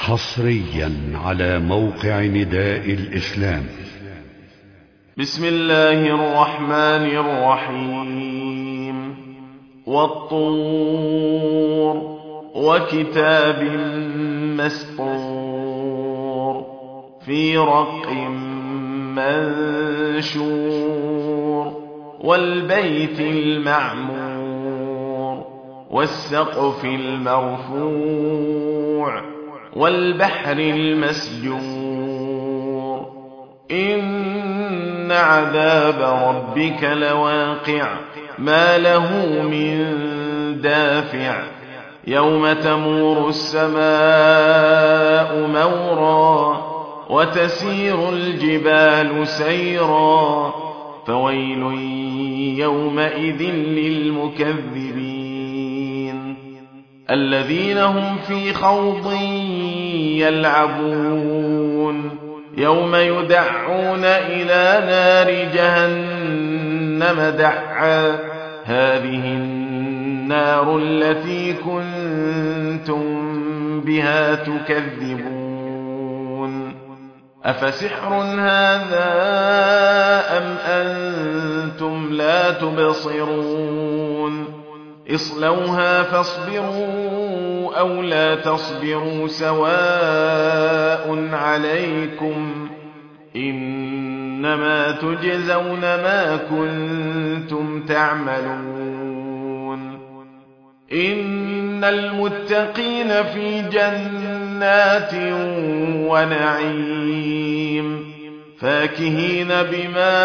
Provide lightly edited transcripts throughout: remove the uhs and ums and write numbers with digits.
حصريا على موقع نداء الإسلام. بسم الله الرحمن الرحيم. والطور وكتاب مسطور في رق منشور والبيت المعمور والسقف المرفوع والبحر المسجور إن عذاب ربك لواقع ما له من دافع يوم تمور السماء مورا وتسير الجبال سيرا فويل يومئذ للمكذبين الذين هم في خوض يلعبون يوم يدعون إلى نار جهنم دعا هذه النار التي كنتم بها تكذبون أفسحر هذا أم أنتم لا تبصرون اصلوها فاصبروا أو لا تصبروا سواء عليكم إنما تجزون ما كنتم تعملون إن المتقين في جنات ونعيم فاكهين بما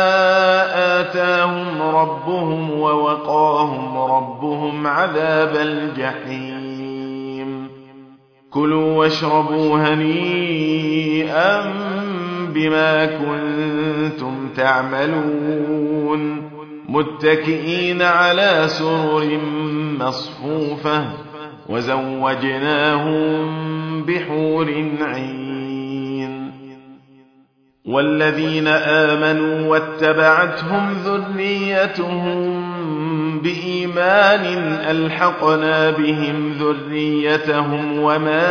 آتاهم ربهم ووقاهم ربهم عذاب الجحيم كلوا واشربوا هنيئا بما كنتم تعملون متكئين على سرر مصفوفة وزوجناهم بحور عين والذين آمنوا واتبعتهم ذريتهم بإيمان ألحقنا بهم ذريتهم وما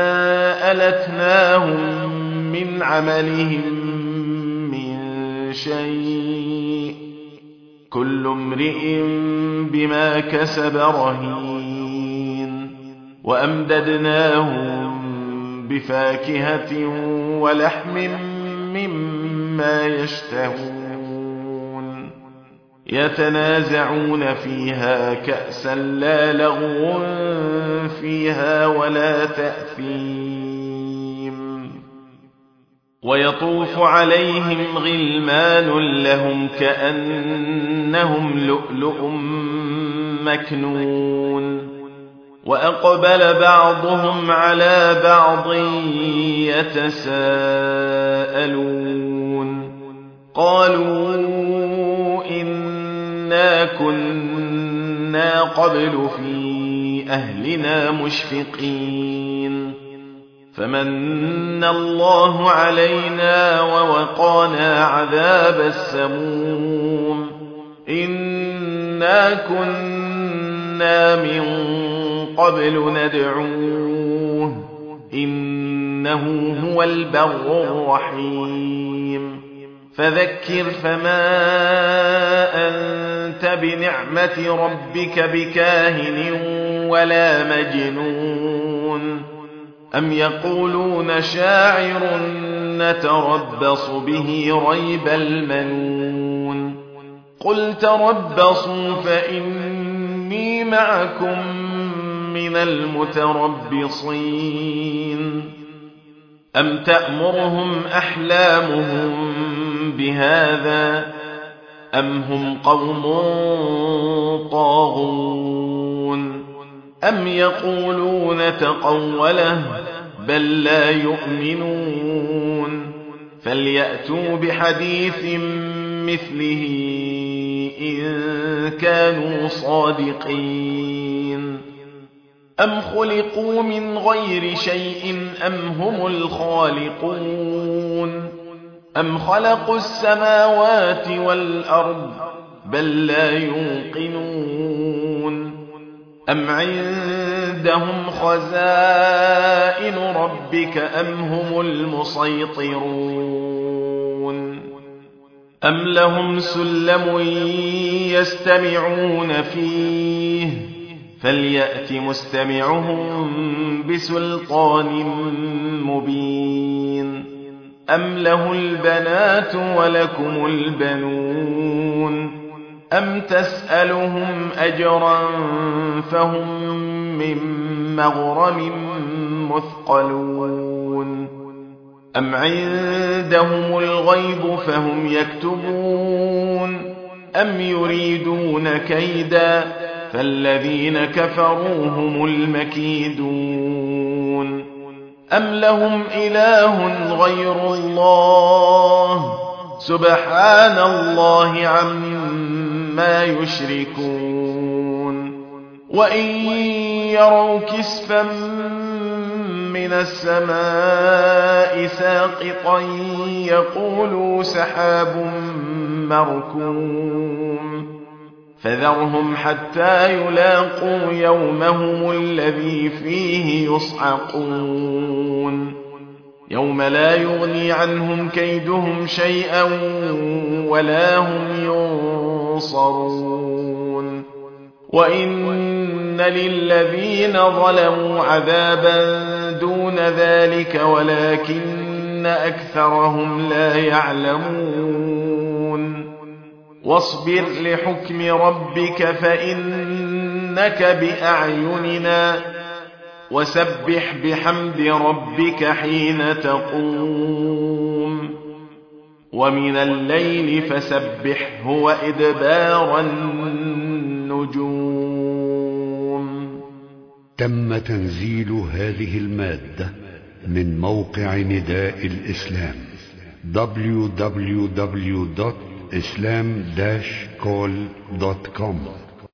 ألتناهم من عملهم من شيء كل امرئ بما كسب رهين وأمددناهم بفاكهة ولحم مما يشتهون يتنازعون فيها كأسا لا لغو فيها ولا تأثيم ويطوف عليهم غلمان لهم كأنهم لؤلؤ مكنون وأقبل بعضهم على بعض يتساءلون قالوا إنا كنا قبل في أهلنا مشفقين فمن الله علينا ووقانا عذاب السموم إنا كنا من قبل ندعوه إنه هو البر الرحيم فذكر فما أنت بنعمة ربك بكاهن ولا مجنون أم يقولون شاعر نتربص به ريب المنون قل تربصوا فإني معكم من المتربصين أم تأمرهم أحلامهم بهذا أم هم قوم طاغون أم يقولون تقوله بل لا يؤمنون فليأتوا بحديث مثله إن كانوا صادقين أم خلقوا من غير شيء أم هم الخالقون أم خلقوا السماوات والأرض بل لا يوقنون أم عندهم خزائن ربك أم هم المسيطرون أم لهم سلم يستمعون فيه فليأت مستمعهم بسلطان مبين أم له البنات ولكم البنون أم تسألهم أجرا فهم من مغرم مثقلون أم عندهم الغيب فهم يكتبون أم يريدون كيدا فالذين كفروا هم المكيدون أم لهم إله غير الله سبحان الله عما يشركون وإن يروا كسفا من السماء ساقطا يقولوا سحاب مركوم فذرهم حتى يلاقوا يومهم الذي فيه يصعقون يوم لا يغني عنهم كيدهم شيئا ولا هم ينصرون وإن للذين ظلموا عذابا دون ذلك ولكن أكثرهم لا يعلمون واصبر لحكم ربك فإنك بأعيننا وسبح بحمد ربك حين تقوم ومن الليل فسبحه وإدبار النجوم. تم تنزيل هذه المادة من موقع نداء الإسلام www.islam-call.com